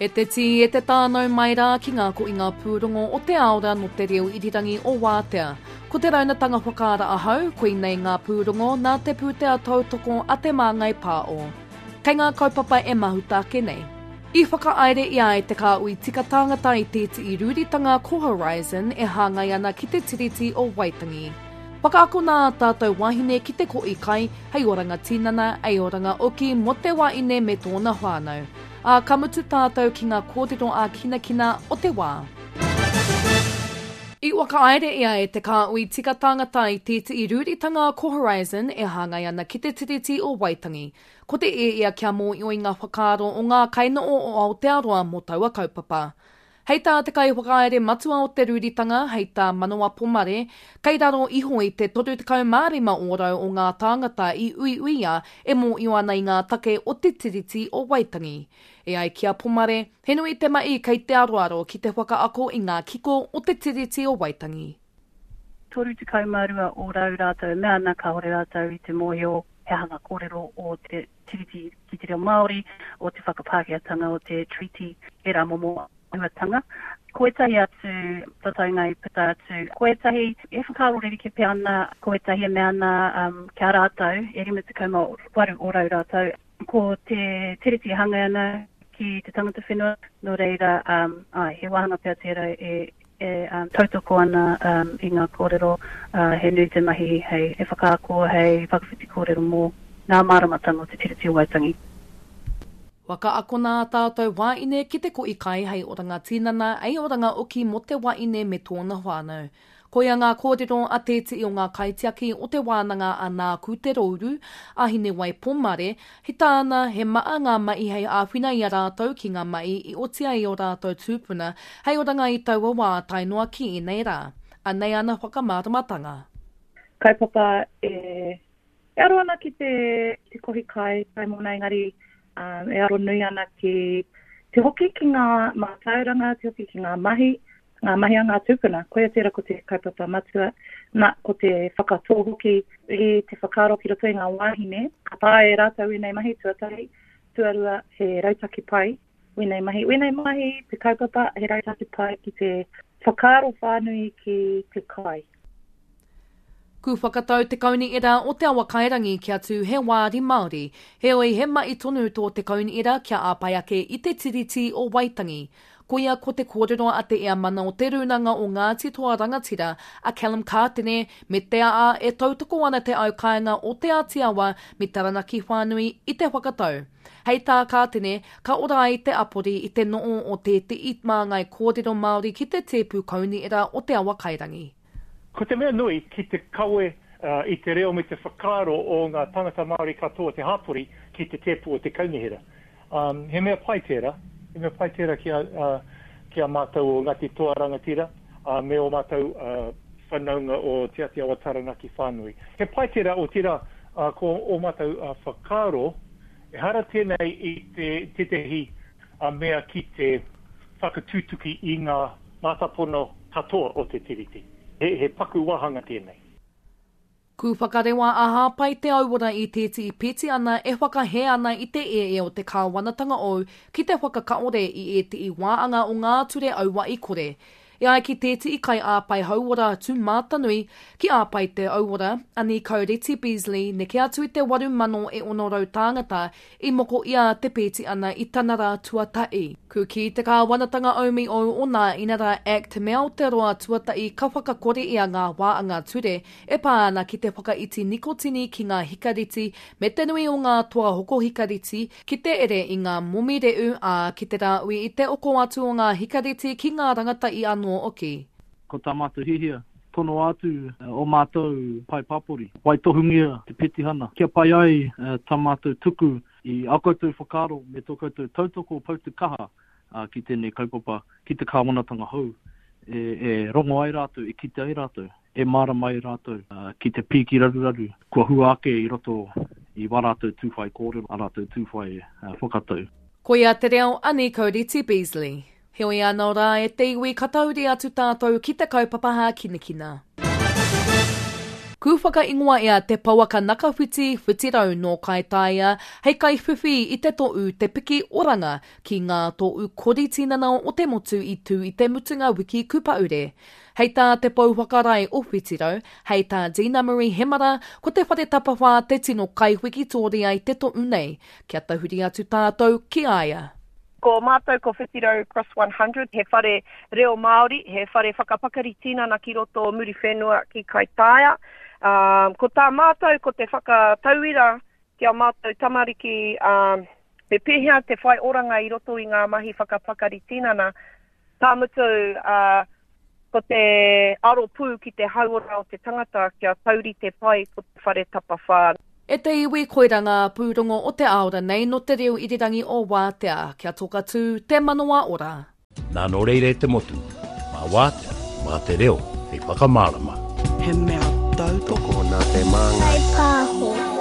E te ti e te tānau mai rā ki ngā ko i ngā pūrongo o te aora no te reo irirangi o Wātea. Ko te raunatanga whakaara ahau, koe nei ngā pūrongo nā te pūtea tautoko a te māngai pāo. Kei ngā kaupapa e mahuta ke nei. I whakaaere ia e te kā ui tika tāngata i tēti i rūritanga ko Horizon e hāngai ana ki te tiriti o Waitangi. Whakaako nā tātou wahine ki te ko i kai, hei oranga tinana, hei oranga oki mo te waine me tōna whānau. A kamutu tātou ki ngā kōrero a kina o te wā. I wakaere ia e te kā ui tika tāngata i tēti i rūritanga ko Horizon e hāngai ana ki te tiriti o Waitangi. Ko te e ia kia mō i ngā whakaaro o ngā kainoo o Aotearoa mō taua kaupapa. Hei tā te kai whakaere matua o te rūritanga, hei tā manawa pomare, kei raro iho i te 35 ōrau o ngā tāngata i uiuia e mō i ana i ngā take o te tiriti o Waitangi. E ai kia pomare, he nui te mai kei te aroaro ki te whakaako i ngā kiko o te tiriti o Waitangi. 32 ōrau rātou, mea ana ka hore rātou i te mōhio he hanga kōrero o te tiriti ki te reo Māori, o te whakapākeatanga o te treaty e rā momo tanga. Koetahi atu, tataunga i pita atu. Koetahi, e whakaro riri ke pe ana, koetahi e me ana kia rātou, e rimutukama waru ōrau rātou. Ko te tiriti hanga ana ki te tangata whenua, no reira, he wahanga pia tērā tautoko ana i ngā kōrero, he nui te mahi, hei e whakaako, hei whakawhiti kōrero mō ngā māramatanga o te tiriti o Waitangi. Waka ako nā tātou waine ki te ko i kai hei oranga tinana, ei oranga oki mo te waine me tōna whānau. Ko ia ngā kōrero a tēti o ngā kaitiaki o te wānanga a ngā kūterouru, a hine wai pomare, he tāna he maa ngā mai hei āwhina i a rātou ki ngā mai i otia i o rātou tūpuna, hei oranga i taua wā tainoa ki i nei rā. A nei ana whakamāramatanga. Kaupapa e aro ana ki te kohi kai mōna engari, e aro nui ana ki te hoki ki ngā mātauranga, te hoki ki ngā mahi a ngā tūpuna. Koia tērā ko te kaupapa matua, nā ko te whakatō hoki i te whakaro ki roto i ngā wāhine. Ka pā e rātou i nei mahi tuatahi, tuarua he rautaki pai, i nei mahi. I nei mahi te kaupapa he rautaki pai ki te whakaro whānui ki te kai. Ku whakatau te kauni era o te awa kairangi kia tū he wāri Māori, he oi he mai tonu tō te kauni era kia āpai ake i te tiriti o Waitangi. Ko ia ko te kōrero a te ea mana o te runanga o Ngāti Toa Rangatira a Callum Kātene me te a e tautoko ana te aukainga o te Ātiawa me Taranaki whānui i te whakatau. Hei tā Kātene, ka ora ai te apori i te noo o te i māngai kōrero Māori ki te tēpū kauni era o te awa kairangi. Ko te mea nui ki te kaue i te reo me te whakaro o ngā tangata Māori katoa te hapori ki te tēpū o te kaunihira. He mea pai tērā kia mātou o Ngāti Toa Rangatira, me o mātou whanaunga o Te Ātiawa Taranaki whānui. He pai tērā o tērā ko o mātou whakaro, e hara tēnei i te tehi mea ki te whakatūtuki i ngā mātapono katoa o te tiriti. He paku wahanga tēnei. Ku whakarewa aha pai te auora i tēti i peti ana e whakahe ana i te o te kāwanatanga o ki te whakakaore i te i wāanga o ngā ture aua i kore. E ai ki tēti i kai āpai hauora tū mātanui ki āpai te auora ani Kaureti Beasley ne ki atu i te 8 e onorau tāngata i moko ia te pēti ana i tanara tuatai. Ku ki te kāwanatanga aumi o nā inara Act me Aotearoa tuatai ka whakakore ia ngā wāanga ture e pā ana ki te whakaiti nikotini ki ngā hikariti me te nui o ngā toa hoko hikariti ki te ere i ngā momi reu a ki te rāui i te oko atu o ngā hikariti ki ngā rangata i anō oki. Ko tā mātou hihia, tono atu o mātou pai papori. Wai tohungia te petihana. Kia pai ai tā mātou tuku i akoutou whakaro me tō koutou tautoko pautu kaha ki tēnei kaupapa, ki te kāwanatanga hou. E rongo ai rātou, e kite ai rātou, e mārama ai rātou, ki te pīki raruraru. Kua hua ake i roto i warātou tūwhai kōrero, a rātou tūwhai whakatau. Ko ia te reo ani Kaureti Beasley. Heoi anō rā e te iwi katauri atu tātou ki te kaupapa kinikina. Ku whakaingoa ea te pauaka nakawhiti whitirau no Kaitaia, hei kai whiwhi I te to'u te piki oranga ki ngā to'u kori tinana o te motu I tū I te mutunga wiki kupaure. Hei tā te pauwhakarai o whitirau, hei tā Dina Marie Hemara, ko te whare tapawha te tino kai wiki tōri ai te to'u nei, kia tahuri atu tātou ki aia. Ko mātou ko whitirau Cross 100, he whare reo Māori, he whare whakapakari tinana ki roto muri whenua ki Kaitaia. Ko tā mātou ko te whakatauira kia mātou tamariki me pēhea te whai oranga I roto I ngā mahi whakapakari tinana. Tā mutu ko te aro pū ki te hauora o te tangata kia tauri te pai ko te whare tapawha. E te iwi koiranga pūrongo o te aora nei no te reo irirangi o Wātea kia toka tū te manoa ora. Nā no reire te motu, mā Wātea, mā te reo, hei whakamārama. He mea tautoko nā te manga. Hei pāho.